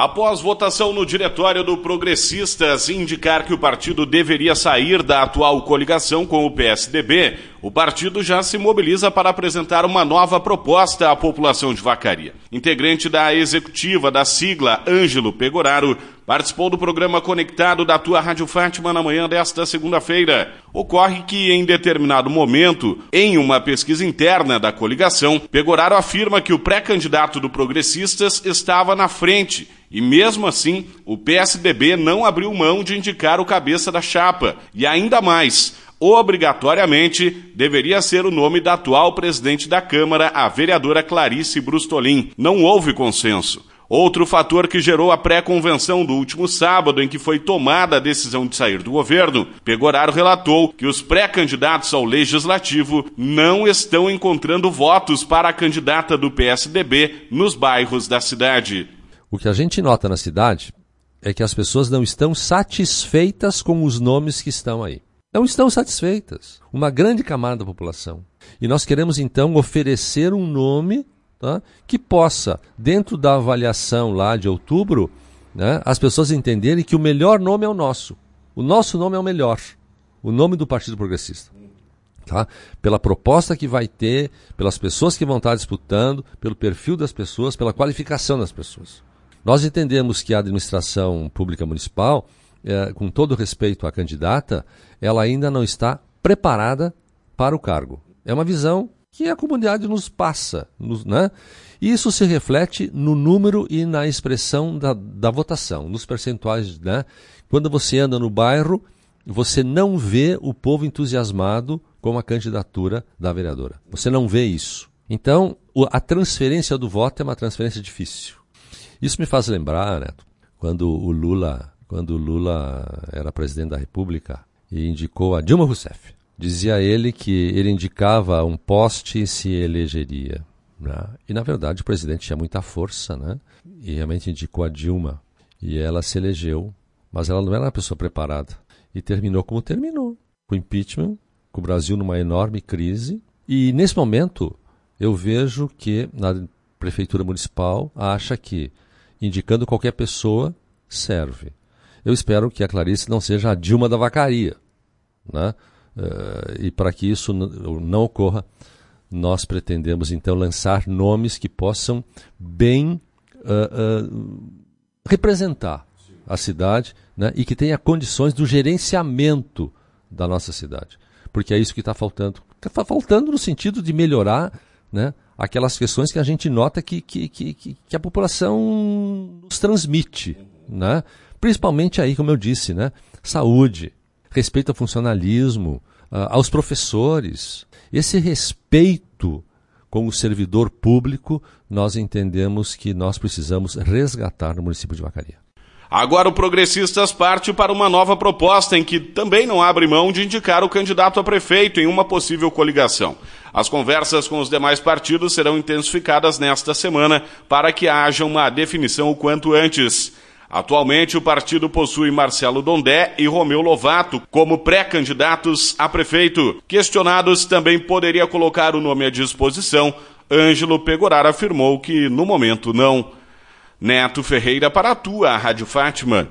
Após votação no diretório do Progressistas indicar que o partido deveria sair da atual coligação com o PSDB, o partido já se mobiliza para apresentar uma nova proposta à população de Vacaria. Integrante da executiva da sigla, Ângelo Pegoraro, participou do programa Conectado da Tua Rádio Fátima na manhã desta segunda-feira. Ocorre que, em determinado momento, em uma pesquisa interna da coligação, Pegoraro afirma que o pré-candidato do Progressistas estava na frente e, mesmo assim, o PSDB não abriu mão de indicar o cabeça da chapa. E ainda mais, obrigatoriamente, deveria ser o nome da atual presidente da Câmara, a vereadora Clarice Brustolin. Não houve consenso. Outro fator que gerou a pré-convenção do último sábado, em que foi tomada a decisão de sair do governo, Pegoraro relatou que os pré-candidatos ao Legislativo não estão encontrando votos para a candidata do PSDB nos bairros da cidade. O que a gente nota na cidade é que as pessoas não estão satisfeitas com os nomes que estão aí. Não estão satisfeitas. Uma grande camada da população. E nós queremos, então, oferecer um nome, tá, que possa, dentro da avaliação lá de outubro, né, as pessoas entenderem que o melhor nome é o nosso. O nosso nome é o melhor. O nome do Partido Progressista. Tá? Pela proposta que vai ter, pelas pessoas que vão estar disputando, pelo perfil das pessoas, pela qualificação das pessoas. Nós entendemos que a administração pública municipal, com todo respeito à candidata, ela ainda não está preparada para o cargo. É uma visão que a comunidade nos passa, né? E isso se reflete no número e na expressão da votação, nos percentuais, né? Quando você anda no bairro, você não vê o povo entusiasmado com a candidatura da vereadora. Você não vê isso. Então, a transferência do voto é uma transferência difícil. Isso me faz lembrar, Neto, quando o Lula era presidente da República e indicou a Dilma Rousseff. Dizia ele que ele indicava um poste e se elegeria. Né? E, na verdade, o presidente tinha muita força, né? E realmente indicou a Dilma. E ela se elegeu, mas ela não era uma pessoa preparada. E terminou como terminou, com impeachment, com o Brasil numa enorme crise. E, nesse momento, eu vejo que na Prefeitura Municipal acha que indicando qualquer pessoa serve. Eu espero que a Clarice não seja a Dilma da Vacaria, né? E para que isso não ocorra, nós pretendemos então lançar nomes que possam bem representar a cidade, né? E que tenha condições do gerenciamento da nossa cidade. Porque é isso que está faltando. Está faltando no sentido de melhorar, né, aquelas questões que a gente nota que a população nos transmite, né? Principalmente aí, como eu disse, né, saúde, respeito ao funcionalismo, aos professores. Esse respeito com o servidor público, nós entendemos que nós precisamos resgatar no município de Vacaria. Agora o Progressistas parte para uma nova proposta em que também não abre mão de indicar o candidato a prefeito em uma possível coligação. As conversas com os demais partidos serão intensificadas nesta semana para que haja uma definição o quanto antes. Atualmente, o partido possui Marcelo Dondé e Romeu Lovato como pré-candidatos a prefeito. Questionados, também poderia colocar o nome à disposição. Ângelo Pegoraro afirmou que, no momento, não. Neto Ferreira para a Tua Rádio Fátima.